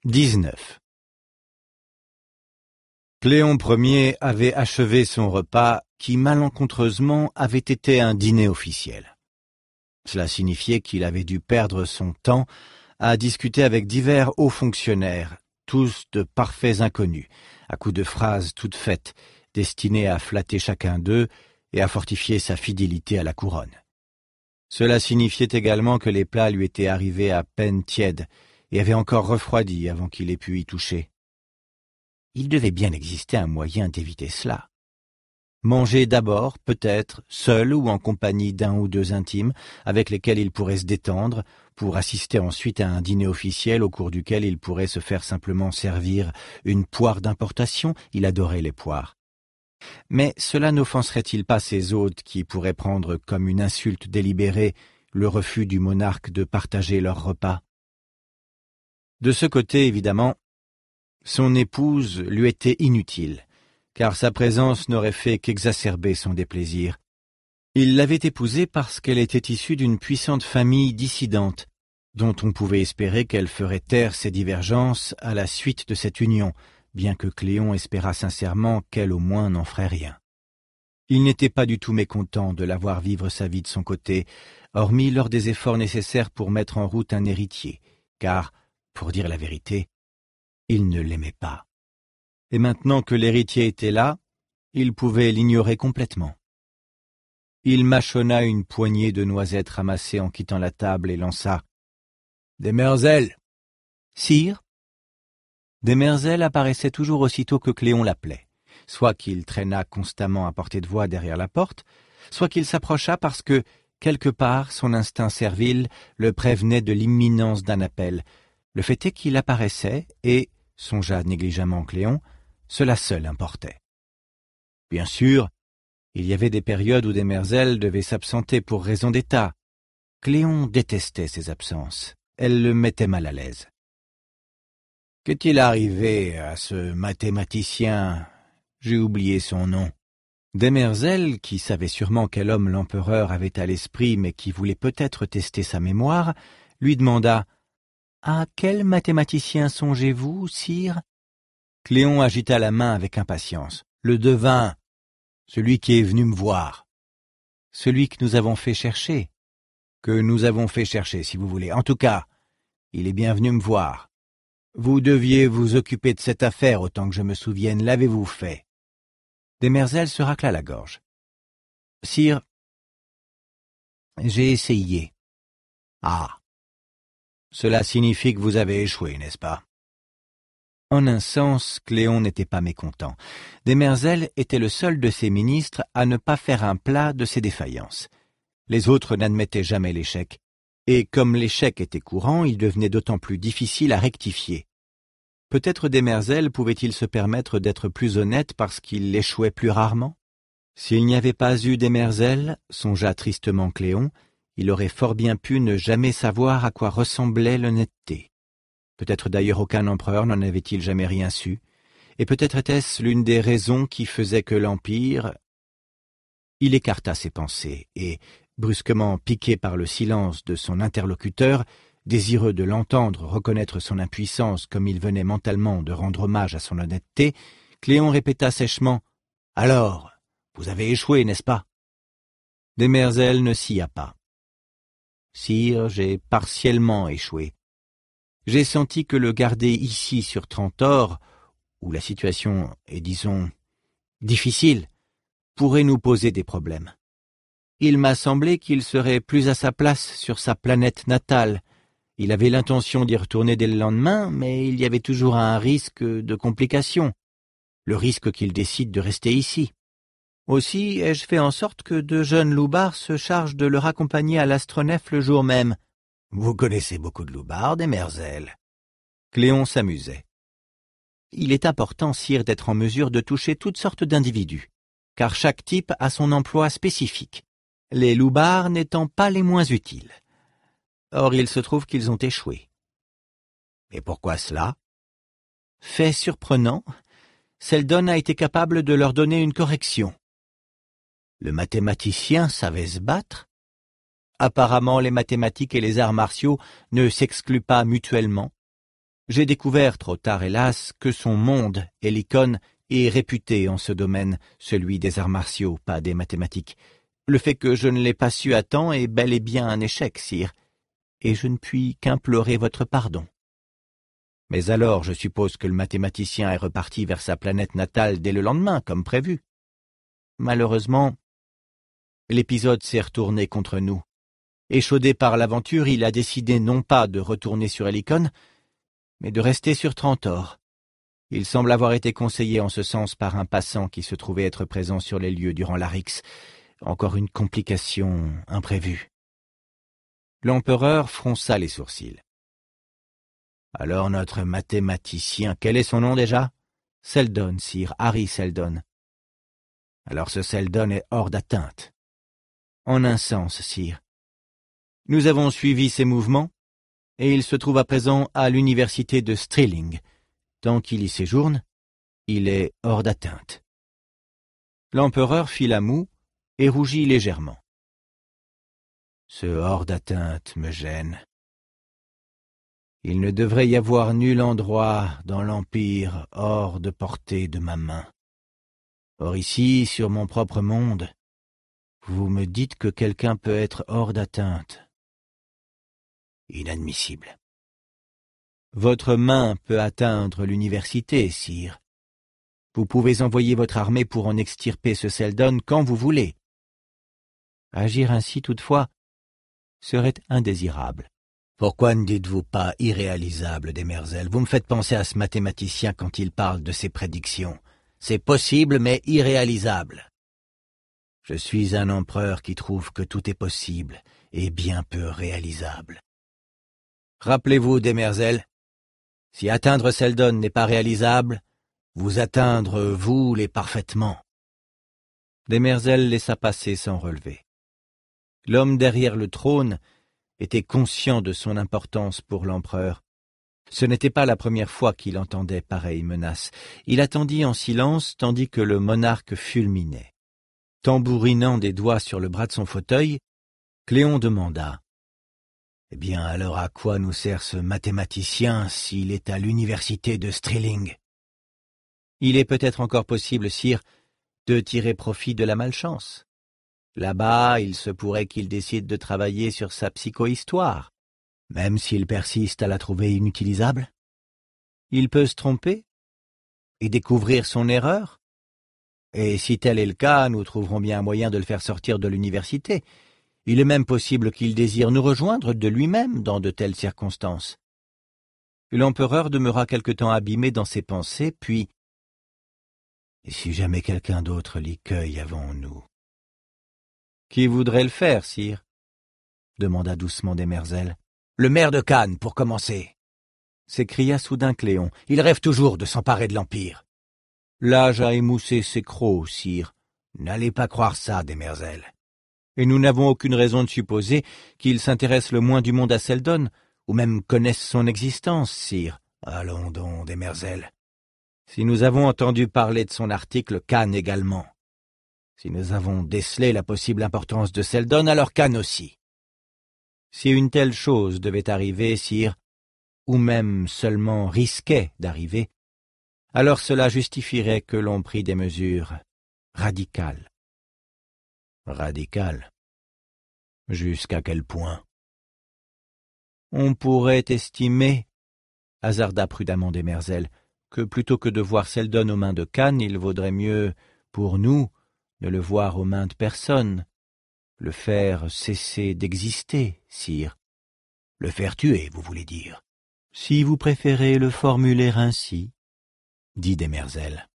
19. Cléon Ier avait achevé son repas qui malencontreusement avait été un dîner officiel. Cela signifiait qu'il avait dû perdre son temps à discuter avec divers hauts fonctionnaires, tous de parfaits inconnus, à coups de phrases toutes faites, destinées à flatter chacun d'eux et à fortifier sa fidélité à la couronne. Cela signifiait également que les plats lui étaient arrivés à peine tièdes et avaient encore refroidi avant qu'il ait pu y toucher. Il devait bien exister un moyen d'éviter cela. Manger d'abord, peut-être, seul ou en compagnie d'un ou deux intimes, avec lesquels il pourrait se détendre, pour assister ensuite à un dîner officiel au cours duquel il pourrait se faire simplement servir une poire d'importation. Il adorait les poires. Mais cela n'offenserait-il pas ses hôtes qui pourraient prendre comme une insulte délibérée le refus du monarque de partager leur repas? De ce côté, évidemment, son épouse lui était inutile, car sa présence n'aurait fait qu'exacerber son déplaisir. Il l'avait épousée parce qu'elle était issue d'une puissante famille dissidente, dont on pouvait espérer qu'elle ferait taire ses divergences à la suite de cette union, bien que Cléon espérât sincèrement qu'elle au moins n'en ferait rien. Il n'était pas du tout mécontent de la voir vivre sa vie de son côté, hormis lors des efforts nécessaires pour mettre en route un héritier, car, pour dire la vérité, il ne l'aimait pas. Et maintenant que l'héritier était là, il pouvait l'ignorer complètement. Il mâchonna une poignée de noisettes ramassées en quittant la table et lança « Demerzel !»« Sire ?» Demerzel apparaissait toujours aussitôt que Cléon l'appelait, soit qu'il traînât constamment à portée de voix derrière la porte, soit qu'il s'approcha parce que, quelque part, son instinct servile le prévenait de l'imminence d'un appel. Le fait est qu'il apparaissait et, songea négligemment Cléon, cela seul importait. Bien sûr, il y avait des périodes où Demerzel devait s'absenter pour raison d'État. Cléon détestait ces absences. Elles le mettaient mal à l'aise. « Qu'est-il arrivé à ce mathématicien ? J'ai oublié son nom. » Demerzel, qui savait sûrement quel homme l'empereur avait à l'esprit mais qui voulait peut-être tester sa mémoire, lui demanda « À quel mathématicien songez-vous, sire ?» Cléon agita la main avec impatience. « Le devin, celui qui est venu me voir. »« Celui que nous avons fait chercher. »« Que nous avons fait chercher, si vous voulez. En tout cas, il est bien venu me voir. Vous deviez vous occuper de cette affaire autant que je me souvienne. L'avez-vous fait ?» Demerzel se racla la gorge. « Sire, j'ai essayé. »« Ah, cela signifie que vous avez échoué, n'est-ce pas ?» En un sens, Cléon n'était pas mécontent. Demerzel était le seul de ses ministres à ne pas faire un plat de ses défaillances. Les autres n'admettaient jamais l'échec, et comme l'échec était courant, il devenait d'autant plus difficile à rectifier. Peut-être Demerzel pouvait-il se permettre d'être plus honnête parce qu'il échouait plus rarement? S'il n'y avait pas eu Demerzel, songea tristement Cléon, il aurait fort bien pu ne jamais savoir à quoi ressemblait l'honnêteté. Peut-être d'ailleurs aucun empereur n'en avait-il jamais rien su, et peut-être était-ce l'une des raisons qui faisait que l'Empire... Il écarta ses pensées, et, brusquement piqué par le silence de son interlocuteur, désireux de l'entendre reconnaître son impuissance comme il venait mentalement de rendre hommage à son honnêteté, Cléon répéta sèchement « Alors, vous avez échoué, n'est-ce pas ?» Demerzel ne sia pas. « Sire, j'ai partiellement échoué. J'ai senti que le garder ici sur Trantor, où la situation est, disons, difficile, pourrait nous poser des problèmes. Il m'a semblé qu'il serait plus à sa place sur sa planète natale. Il avait l'intention d'y retourner dès le lendemain, mais il y avait toujours un risque de complication, le risque qu'il décide de rester ici. Aussi ai-je fait en sorte que de jeunes loupards se chargent de le raccompagner à l'astronef le jour même. Vous connaissez beaucoup de loupards, Demerzel. » Cléon s'amusait. « Il est important, sire, d'être en mesure de toucher toutes sortes d'individus, car chaque type a son emploi spécifique, les loupards n'étant pas les moins utiles. Or, il se trouve qu'ils ont échoué. » « Et pourquoi cela ?» Fait surprenant, Seldon a été capable de leur donner une correction. Le mathématicien savait se battre. Apparemment, les mathématiques et les arts martiaux ne s'excluent pas mutuellement. J'ai découvert, trop tard hélas, que son monde, Helicon, est réputé en ce domaine, celui des arts martiaux, pas des mathématiques. Le fait que je ne l'ai pas su à temps est bel et bien un échec, sire, et je ne puis qu'implorer votre pardon. Mais alors, je suppose que le mathématicien est reparti vers sa planète natale dès le lendemain, comme prévu. Malheureusement, l'épisode s'est retourné contre nous. Échaudé par l'aventure, il a décidé non pas de retourner sur Helicon, mais de rester sur Trantor. Il semble avoir été conseillé en ce sens par un passant qui se trouvait être présent sur les lieux durant l'Arix. Encore une complication imprévue. L'empereur fronça les sourcils. Alors notre mathématicien, quel est son nom déjà? Seldon, sire, Harry Seldon. Alors ce Seldon est hors d'atteinte. En un sens, sire. Nous avons suivi ses mouvements, et il se trouve à présent à l'université de Stirling. Tant qu'il y séjourne, il est hors d'atteinte. L'empereur fit la moue et rougit légèrement. Ce hors d'atteinte me gêne. Il ne devrait y avoir nul endroit dans l'Empire hors de portée de ma main. Or ici, sur mon propre monde, vous me dites que quelqu'un peut être hors d'atteinte. Inadmissible. Votre main peut atteindre l'université, sire. Vous pouvez envoyer votre armée pour en extirper ce Seldon quand vous voulez. Agir ainsi, toutefois, serait indésirable. Pourquoi ne dites-vous pas irréalisable, Demerzel? Vous me faites penser à ce mathématicien quand il parle de ses prédictions. C'est possible, mais irréalisable. Je suis un empereur qui trouve que tout est possible et bien peu réalisable. Rappelez-vous, Demerzel, si atteindre Seldon n'est pas réalisable, vous atteindre, vous, l'est parfaitement. Demerzel laissa passer sans relever. L'homme derrière le trône était conscient de son importance pour l'empereur. Ce n'était pas la première fois qu'il entendait pareille menace. Il attendit en silence tandis que le monarque fulminait. Tambourinant des doigts sur le bras de son fauteuil, Cléon demanda « Eh bien, alors à quoi nous sert ce mathématicien s'il est à l'université de Stirling ?»« Il est peut-être encore possible, sire, de tirer profit de la malchance. Là-bas, il se pourrait qu'il décide de travailler sur sa psychohistoire, même s'il persiste à la trouver inutilisable. Il peut se tromper et découvrir son erreur. Et si tel est le cas, nous trouverons bien un moyen de le faire sortir de l'université. Il est même possible qu'il désire nous rejoindre de lui-même dans de telles circonstances. » L'empereur demeura quelque temps abîmé dans ses pensées, puis « Et si jamais quelqu'un d'autre l'y cueille avant nous ?» « Qui voudrait le faire, sire ?» demanda doucement Demerzel. « Le maire de Cannes, pour commencer !» s'écria soudain Cléon. « Il rêve toujours de s'emparer de l'Empire. » « L'âge a émoussé ses crocs, sire. N'allez pas croire ça, Demerzel. Et nous n'avons aucune raison de supposer qu'il s'intéresse le moins du monde à Seldon, ou même connaisse son existence, sire. Allons donc, Demerzel. Si nous avons entendu parler de son article, Cannes également. Si nous avons décelé la possible importance de Seldon, alors Cannes aussi. Si une telle chose devait arriver, sire, ou même seulement risquait d'arriver, alors cela justifierait que l'on prît des mesures radicales. Radicales? Jusqu'à quel point? On pourrait estimer, hasarda prudemment Demerzel, que plutôt que de voir Seldon aux mains de Cannes, il vaudrait mieux, pour nous, de le voir aux mains de personne, le faire cesser d'exister, sire. Le faire tuer, vous voulez dire. Si vous préférez le formuler ainsi, dit Demerzel.